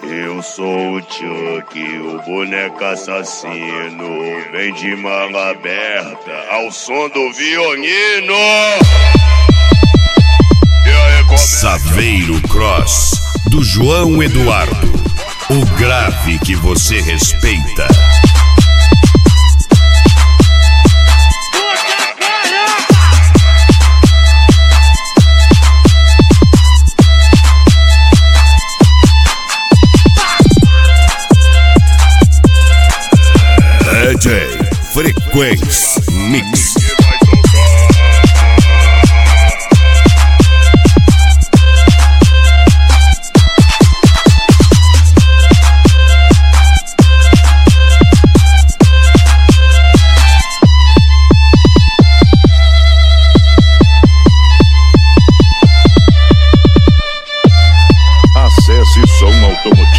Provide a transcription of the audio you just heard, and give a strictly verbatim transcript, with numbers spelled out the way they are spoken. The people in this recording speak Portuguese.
Eu sou o Chuck, o boneco assassino. Vem de manga aberta ao som do violino. Saveiro Cross, do João Eduardo. O grave que você respeita. D J Frequência Mix. Acesse som automotivo.